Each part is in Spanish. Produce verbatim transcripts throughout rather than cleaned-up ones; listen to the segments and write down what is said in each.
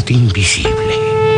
ciudad invisible.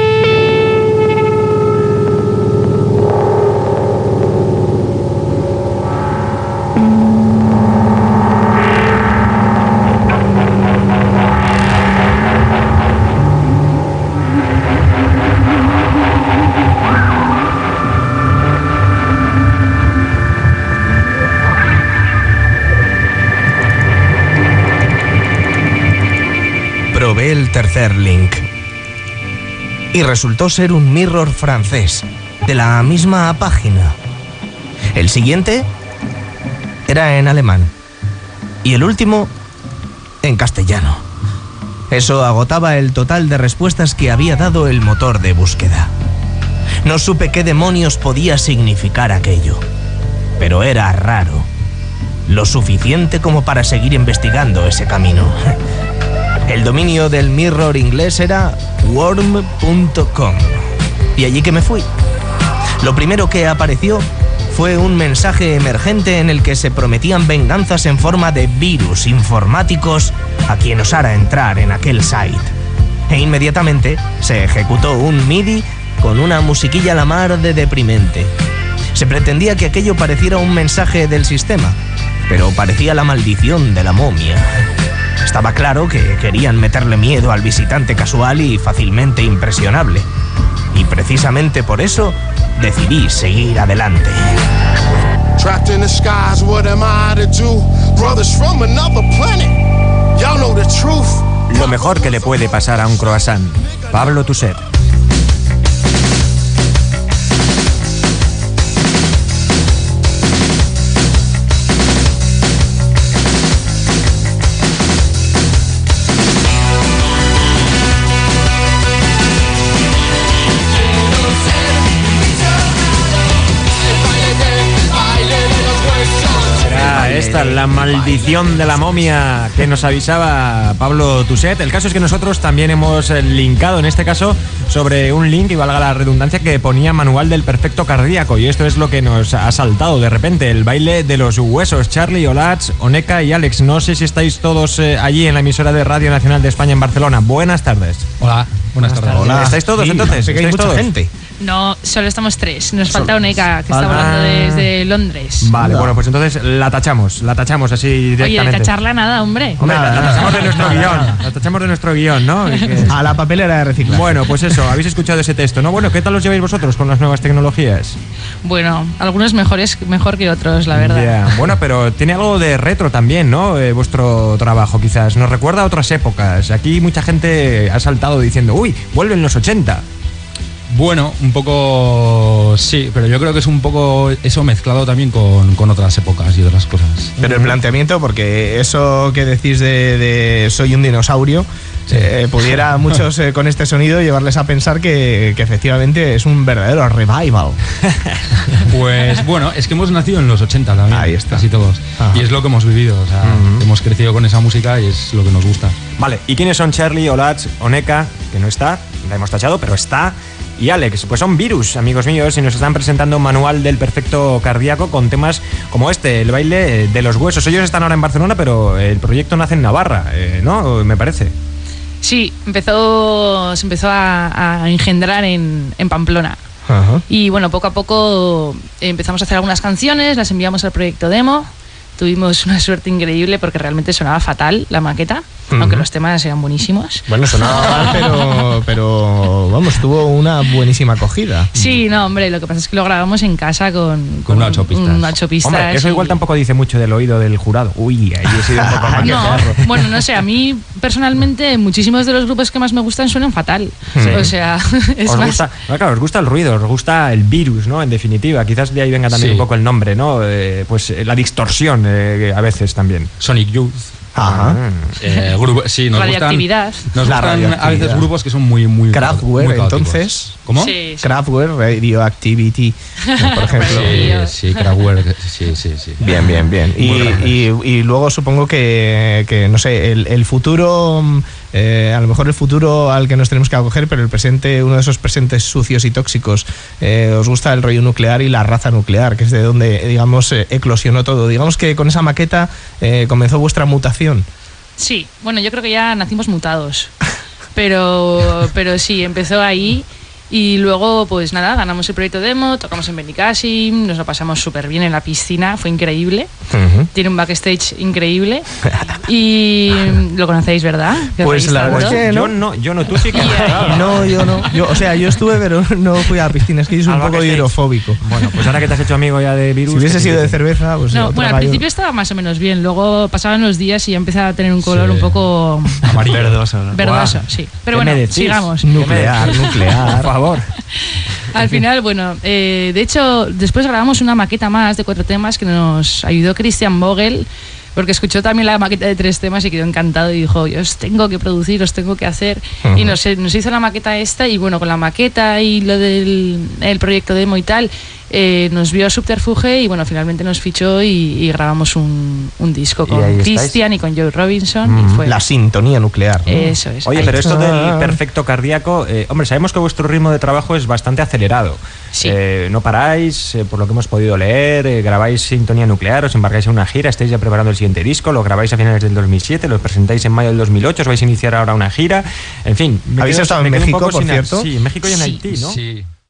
Probé el tercer link y resultó ser un mirror francés de la misma página. El siguiente era en alemán y el último en castellano. Eso agotaba el total de respuestas que había dado el motor de búsqueda. No supe qué demonios podía significar aquello, pero era raro, lo suficiente como para seguir investigando ese camino. El dominio del mirror inglés era worm punto com y allí que me fui. Lo primero que apareció fue un mensaje emergente en el que se prometían venganzas en forma de virus informáticos a quien osara entrar en aquel site. E inmediatamente se ejecutó un M I D I con una musiquilla a la mar de deprimente. Se pretendía que aquello pareciera un mensaje del sistema, pero parecía la maldición de la momia. Estaba claro que querían meterle miedo al visitante casual y fácilmente impresionable. Y precisamente por eso decidí seguir adelante. Lo mejor que le puede pasar a un croissant. Pablo Tuset. La maldición de la momia que nos avisaba Pablo Tuset. El caso es que nosotros también hemos linkado, en este caso, sobre un link, y valga la redundancia, que ponía manual del perfecto cardíaco. Y esto es lo que nos ha saltado de repente: el baile de los huesos. Charlie, Olatz, Oneca y Alex, no sé si estáis todos eh, allí en la emisora de Radio Nacional de España en Barcelona. Buenas tardes. Hola, buenas, buenas tardes. tardes. Hola. ¿Estáis todos sí, entonces? ¿Estáis ¿Estáis mucha todos? gente? No, solo estamos tres. Nos falta Solo. Oneca, que está Ah. volando desde Londres. Vale, Anda. bueno, pues entonces la tachamos, la tachamos así Oye, directamente. de tacharla nada, hombre. Hombre, Nada, la nada. tachamos de nuestro guión, la tachamos de nuestro guión, ¿no? Y que- A la papelera de reciclaje. Bueno, pues eso, habéis escuchado ese texto, ¿no? Bueno, ¿qué tal os lleváis vosotros con las nuevas tecnologías? Bueno, algunos mejores mejor que otros, la verdad. Ya, bueno, pero tiene algo de retro también, ¿no? Eh, vuestro trabajo, quizás. Nos recuerda a otras épocas. Aquí mucha gente ha saltado diciendo, uy, vuelven los ochenta. Bueno, un poco sí, pero yo creo que es un poco eso mezclado también con, con otras épocas y otras cosas. Pero el planteamiento, porque eso que decís de, de soy un dinosaurio, Sí. eh, pudiera a muchos eh, con este sonido llevarles a pensar que, que efectivamente es un verdadero revival. Pues bueno, es que hemos nacido en los ochenta también, Ahí está. casi todos. Ajá. Y es lo que hemos vivido, o sea, Ujú. hemos crecido con esa música y es lo que nos gusta. Vale, ¿y quiénes son Charlie, Olatz, Oneca, que no está, la hemos tachado, pero está, y Alex? Pues son Virus, amigos míos, y nos están presentando un manual del perfecto cardíaco con temas como este, el baile de los huesos. Ellos están ahora en Barcelona, pero el proyecto nace en Navarra, eh, ¿no? Me parece. Sí, empezó, se empezó a, a engendrar en, en Pamplona. Ajá. Y bueno, poco a poco empezamos a hacer algunas canciones, las enviamos al proyecto demo. Tuvimos una suerte increíble porque realmente sonaba fatal la maqueta, Ujú. aunque los temas eran buenísimos. Bueno, sonaba mal, pero, pero vamos, tuvo una buenísima acogida. Sí, no, hombre, lo que pasa es que lo grabamos en casa con, Con una ocho pistas. un ocho pistas. Hombre, eso y- igual tampoco dice mucho del oído del jurado. Uy, ahí he sido un poco más que No, perro. bueno, no sé, a mí personalmente muchísimos de los grupos que más me gustan suenan fatal. Sí. O sea, es Os más... gusta, bueno, claro, os gusta el ruido, os gusta el virus, ¿no? En definitiva, quizás de ahí venga también Sí. un poco el nombre, ¿no? Eh, pues eh, la distorsión eh, a veces también. Sonic Youth. Ajá. Eh, grupo- sí, nos gustan, Radioactividad. nos La gustan a radioactividad. veces grupos que son muy, muy Kraftwerk, muy caóticos. entonces. ¿Cómo? Sí, sí. Kraftwerk, Radioactivity, por ejemplo. Sí, sí, Kraftwerk, sí, sí, sí. Bien, bien, bien. Y, Muy grandes. y, y luego supongo que, que no sé, el, el futuro, eh, a lo mejor el futuro al que nos tenemos que acoger, pero el presente, uno de esos presentes sucios y tóxicos, eh, os gusta el rollo nuclear y la raza nuclear, que es de donde, digamos, eh, eclosionó todo. Digamos que con esa maqueta eh, comenzó vuestra mutación. Sí, bueno, yo creo que ya nacimos mutados. Pero, pero sí, empezó ahí. Y luego, pues nada, ganamos el proyecto demo, tocamos en Benicàssim, nos lo pasamos súper bien en la piscina, fue increíble. Ujú. Tiene un backstage increíble. Y lo conocéis, ¿verdad? ¿Que os Pues reís la verdad tanto? es que Yo no, yo no, tú sí que. No, yo no. Yo, o sea, yo estuve, pero no fui a la piscina. Es que yo soy Al un poco backstage. hidrofóbico. Bueno, pues ahora que te has hecho amigo ya de virus. Si hubiese que sido de sí. cerveza, pues. No, otro bueno, al gallo. principio estaba más o menos bien, luego pasaban los días y ya empezaba a tener un color Sí. un poco Amarillo. Verdoso, ¿no? verdoso, Guau. sí. Pero ¿Qué bueno, me decís? sigamos. Nuclear, Por nuclear. favor. Al final, bueno, eh, de hecho, después grabamos una maqueta más de cuatro temas que nos ayudó Christian Vogel, porque escuchó también la maqueta de tres temas y quedó encantado y dijo, yo os tengo que producir, os tengo que hacer. Ujú. Y nos, nos hizo la maqueta esta y bueno, con la maqueta y lo del el proyecto demo y tal, eh, nos vio Subterfuge y bueno, finalmente nos fichó y, y grabamos un, un disco Y con ahí estáis. Christian y con Joe Robinson. Mm. y fue, La sintonía nuclear, ¿no? Eso es. Oye, ahí. pero esto Ah. del perfecto cardíaco, eh, hombre, sabemos que vuestro ritmo de trabajo es bastante acelerado. Sí. Eh, no paráis, eh, por lo que hemos podido leer, eh, grabáis Sintonía Nuclear, os embarcáis en una gira, estáis ya preparando el siguiente disco, lo grabáis a finales del dos mil siete, lo presentáis en mayo del dos mil ocho, os vais a iniciar ahora una gira, en fin. me ¿Habéis quedo- estado me en quedo un México, poco por sin- cierto? Sí, en México y en Sí. Haití, ¿no? Sí.